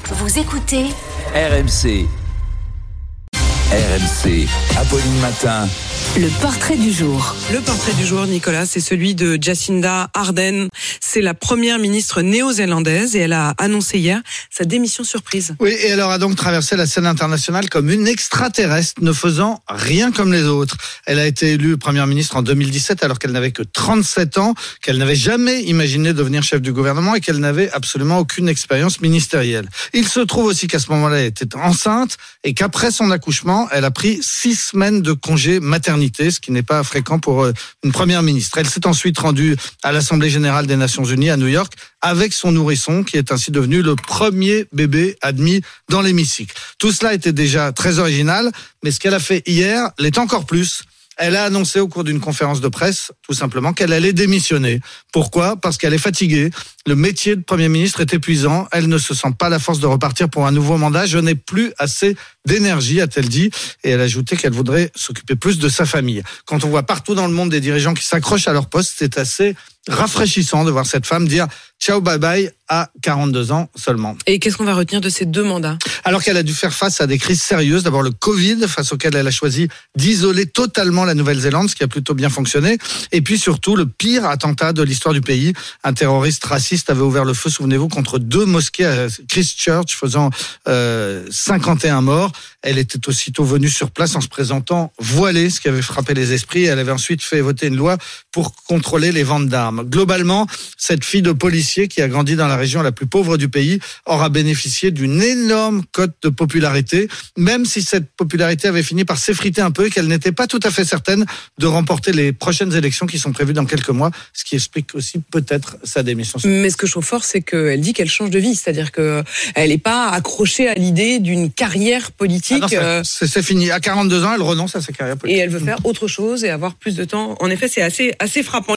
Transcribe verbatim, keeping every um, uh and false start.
Vous écoutez R M C. R M C, Apolline Matin. Le portrait du jour. Le portrait du jour, Nicolas, c'est celui de Jacinda Ardern. C'est la première ministre néo-zélandaise et elle a annoncé hier sa démission surprise. Oui, et elle aura donc traversé la scène internationale comme une extraterrestre, ne faisant rien comme les autres. Elle a été élue première ministre en deux mille dix-sept alors qu'elle n'avait que trente-sept ans, qu'elle n'avait jamais imaginé devenir chef du gouvernement et qu'elle n'avait absolument aucune expérience ministérielle. Il se trouve aussi qu'à ce moment-là, elle était enceinte et qu'après son accouchement, elle a pris six semaines de congé maternité, ce qui n'est pas fréquent pour une première ministre. Elle s'est ensuite rendue à l'Assemblée générale des Nations unies à New York avec son nourrisson, qui est ainsi devenu le premier bébé admis dans l'hémicycle. Tout cela était déjà très original, mais ce qu'elle a fait hier l'est encore plus. Elle a annoncé au cours d'une conférence de presse, tout simplement, qu'elle allait démissionner. Pourquoi ? Parce qu'elle est fatiguée. Le métier de Premier ministre est épuisant. Elle ne se sent pas la force de repartir pour un nouveau mandat. Je n'ai plus assez d'énergie, a-t-elle dit. Et elle a ajouté qu'elle voudrait s'occuper plus de sa famille. Quand on voit partout dans le monde des dirigeants qui s'accrochent à leur poste, c'est assez rafraîchissant de voir cette femme dire ciao bye bye à quarante-deux ans seulement. Et qu'est-ce qu'on va retenir de ces deux mandats ? Alors qu'elle a dû faire face à des crises sérieuses, d'abord le Covid, face auquel elle a choisi d'isoler totalement la Nouvelle-Zélande, ce qui a plutôt bien fonctionné, et puis surtout le pire attentat de l'histoire du pays. Un terroriste raciste avait ouvert le feu, souvenez-vous, contre deux mosquées à Christchurch, faisant euh, cinquante et un morts. Elle était aussitôt venue sur place en se présentant voilée, ce qui avait frappé les esprits. Elle avait ensuite fait voter une loi pour contrôler les ventes d'armes. Globalement, cette fille de policier qui a grandi dans la région la plus pauvre du pays aura bénéficié d'une énorme cote de popularité, même si cette popularité avait fini par s'effriter un peu et qu'elle n'était pas tout à fait certaine de remporter les prochaines élections qui sont prévues dans quelques mois, ce qui explique aussi peut-être sa démission. Mais ce que je trouve fort, c'est qu'elle dit qu'elle change de vie, c'est-à-dire qu'elle n'est pas accrochée à l'idée d'une carrière politique. Ah non, euh... c'est, c'est fini. À quarante-deux ans, elle renonce à sa carrière politique. Et elle veut faire autre chose et avoir plus de temps. En effet, c'est assez, assez frappant.